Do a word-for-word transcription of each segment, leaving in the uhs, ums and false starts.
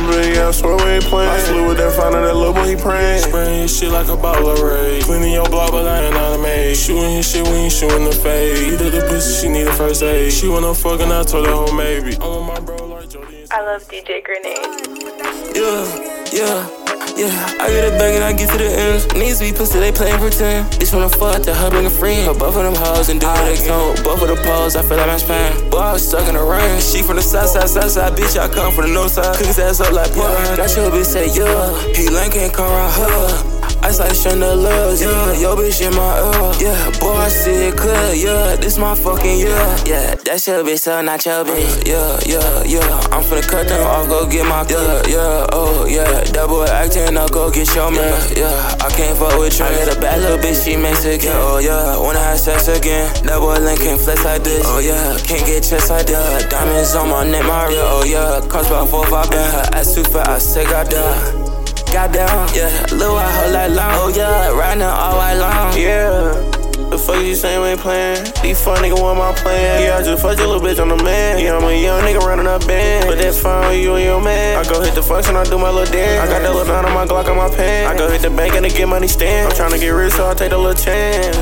them, but yeah, I swear we ain't playing. I flew with that, found out that little boy, he praying. Spraying his shit like a bottle of Ray. Cleaning your block, but I ain't out of maid. Shooting his shit, we ain't shooting the fade. You did the pussy, she need a first aid. She want no fucking, I told her, oh, maybe. I'm with my bro like Jody. I love D J Grenade. Yeah, yeah. Yeah, I get it back and I get to the ends. Niggas be pussy, they playin' pretend. Bitch wanna fuck to her bring a friend. Her both of them hoes and do what they can. Both of the poles, I feel like I'm Spain. Boy, I was stuck in the rain. She from the south side, south side, bitch, I come from the north side. Cook his ass up like Portland. Got your bitch say, yeah. He lane can't come around her. Ice like chandeliers, yeah. Yo, bitch in my ear, yeah. Boy, I see it clear, yeah. This my fucking yeah. Yeah, that's your bitch, so not your bitch. Yeah, yeah, yeah. I'm finna cut them off, go get my yeah, yeah, oh, yeah. That boy acting, I'll go get your man. Yeah, I can't fuck with you. I got a bad little bitch, she Mexican. Oh, yeah, wanna have sex again. That boy Link can't flex like this. Oh, yeah, can't get chest like that. Diamonds on my neck, my real. Oh, yeah, cost about four, five band. Her ass too fat, I say, goddamn. Goddamn, yeah, little white hoe like long. Oh yeah, right now all white long. Yeah, the fuck you saying we ain't playing? These fun nigga want my plan. Yeah, I just fucked your little bitch on the man. Yeah, I'm a young nigga running up band. But that's fine with you and your man. I go hit the fucks and I do my little dance. I got that little nine on my Glock on my pants. I go hit the bank and I get money stand. I'm tryna get rich, so I take a little chance.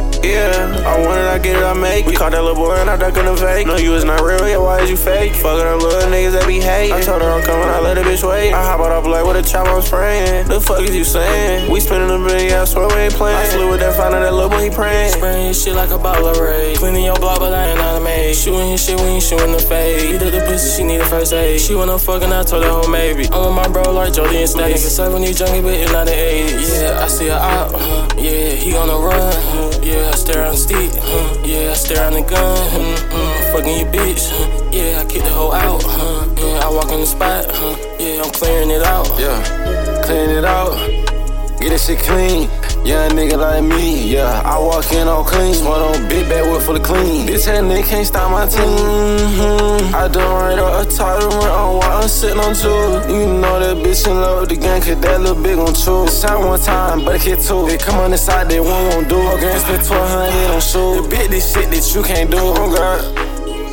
Yeah, I want it, I get it, I make it. We caught that little boy and I duck in the fake. No, you is not real, yeah, why is you fake? Fuckin' them little niggas that be hating. I told her I'm coming, I let the bitch wait. I hop out off like with a chop, I'm spraying. The fuck is you saying? We spinning the billion, yeah, I swear we ain't playing. I flew with that, found out that little boy, he praying. Spraying his shit like a bottle of Ray. Cleaning your block, but I ain't out of maid. Shooting his shit, we ain't shooting the fade. You did the pussy, she need a first aid. She want no fucking, I told her, oh, maybe. I'm with my bro like Jody and Snake. Nigga seventy junkie, but it's not the eighties. Yeah, I see her out, huh? Yeah, he on the run, huh? Yeah, I stare on Steve. Huh, yeah, I stare on the gun, huh, uh, fucking your bitch, huh, yeah, I kick the hoe out, huh, yeah, I walk in the spot, huh, yeah, I'm clearing it out. Yeah, clearing it out, get this shit clean. Young nigga like me, yeah, I walk in all clean. Smoke on big bag wood full of clean. Bitch, that nigga can't stop my team. Mm-hmm. I done right up a title on while I'm sitting on two. You know that bitch in love with the gang, cause that little big on two. Shot one time, but I hit two. They come on the side, they one won't do. Okay, spend twelve hundred on shoes. The bitch, this shit that you can't do. Oh, God.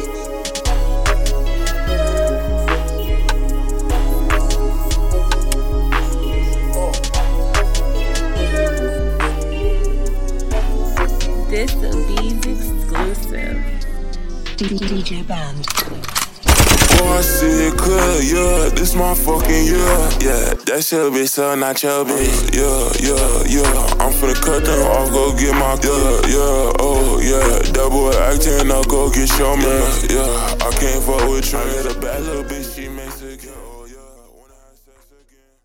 This is B's exclusive. D J Band. Oh, I see it clear, yeah, this my fucking yeah. Yeah, that's your bitch, so not your bitch. Yeah, yeah, yeah, I'm finna cut them off, go get my yeah, yeah, oh, yeah. That boy acting, I'll go get your man. Yeah, I can't fuck with you. I got a bad little bitch, she Mexican. Oh, yeah, wanna have sex again.